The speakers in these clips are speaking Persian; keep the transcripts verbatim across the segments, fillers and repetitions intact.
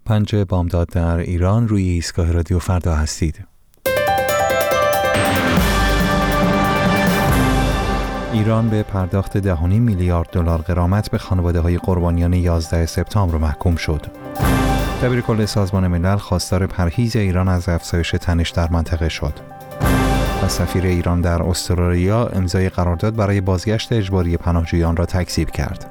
پنج بامداد در ایران، روی ایستگاه رادیو فردا هستید. ایران به پرداخت ده و نیم میلیارد دلار غرامت به خانواده‌های قربانیان یازده سپتامبر محکوم شد. دبیرکل سازمان ملل خواستار پرهیز ایران از افزایش تنش در منطقه شد. و سفیر ایران در استرالیا امضای قرارداد برای بازگشت اجباری پناهجویان را تکذیب کرد.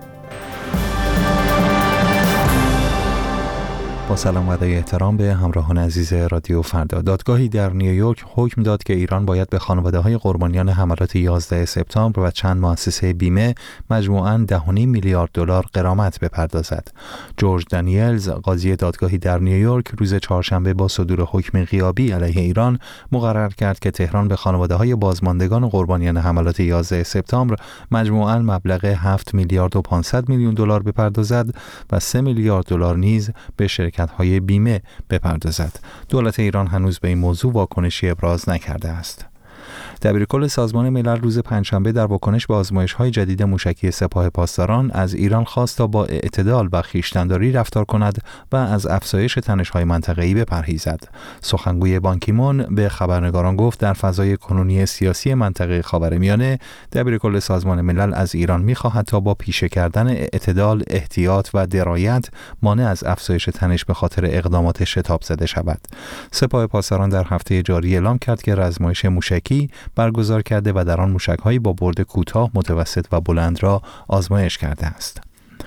با سلام و ادای احترام به همراهان عزیز رادیو فردا. دادگاهی در نیویورک حکم داد که ایران باید به خانواده‌های قربانیان حملات یازده سپتامبر و چند مؤسسه بیمه مجموعاً ده و نیم میلیارد دلار غرامت بپردازد. جورج دانیلز، قاضی دادگاهی در نیویورک، روز چهارشنبه با صدور حکم غیابی علیه ایران مقرر کرد که تهران به خانواده‌های بازماندگان قربانیان حملات یازده سپتامبر مجموعاً مبلغ هفت میلیارد و پانصد میلیون دلار بپردازد و سه میلیارد دلار نیز به شرکت‌های بیمه بپردازد. دولت ایران هنوز به این موضوع واکنشی ابراز نکرده است. دبیرکل سازمان ملل روز پنجشنبه در واکنش به آزمایش‌های جدید موشکی سپاه پاسداران از ایران خواست تا با اعتدال و خویشتن‌داری رفتار کند و از افزایش تنش‌های منطقه‌ای بپرهیزد. سخنگوی بان کی مون به خبرنگاران گفت در فضای کنونی سیاسی منطقه خاورمیانه دبیرکل سازمان ملل از ایران می‌خواهد تا با پیشه کردن اعتدال، احتیاط و درایت مانع از افزایش تنش به خاطر اقدامات شتاب زده شود. سپاه پاسداران در هفته جاری اعلام کرد که آزمایش موشکی برگزار کرده و در آن موشک‌هایی با برد کوتاه، متوسط و بلند را آزمایش کرده است.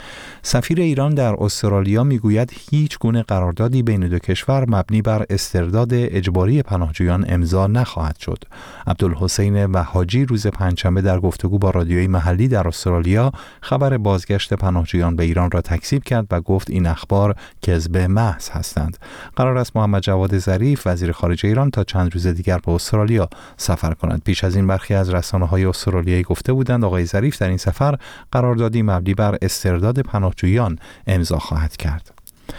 سفیر ایران در استرالیا میگوید هیچ گونه قراردادی بین دو کشور مبنی بر استرداد اجباری پناهجویان امضا نخواهد شد. عبدالحسین وهاجی روز پنجشنبه در گفتگو با رادیوی محلی در استرالیا خبر بازگشت پناهجویان به ایران را تکذیب کرد و گفت این اخبار کذب محض هستند. قرار است محمد جواد ظریف وزیر خارجه ایران تا چند روز دیگر به استرالیا سفر کند. پیش از این برخی از رسانه‌های استرالیایی گفته بودند آقای ظریف در این سفر قراردادی مبنی بر استرداد پناهجویان جویان امضا خواهد کرد.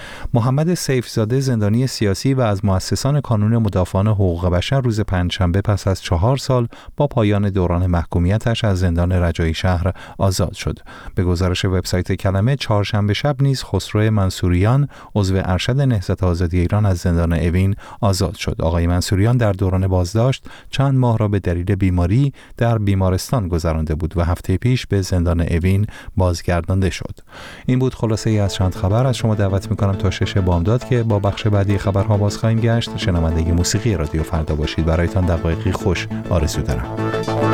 محمد سیفزاده، زندانی سیاسی و از مؤسسان کانون مدافعان حقوق بشر، روز پنجشنبه پس از چهار سال با پایان دوران محکومیتش از زندان رجایی شهر آزاد شد. به گزارش وبسایت کلمه، چهارشنبه شب نیز خسرو منصوریان، عضو ارشد نهضت آزادی ایران، از زندان اوین آزاد شد. آقای منصوریان در دوران بازداشت چند ماه را به دلیل بیماری در بیمارستان گذرانده بود و هفته پیش به زندان اوین بازگردانده شد. این بود خلاصه ای از چند خبر. از شما دعوت می‌کنم تا شش بامداد که با بخش بعدی خبرها باز خواهیم گشت شنونده موسیقی رادیو فردا باشید. برایتان دقایقی خوش آرزو دارم.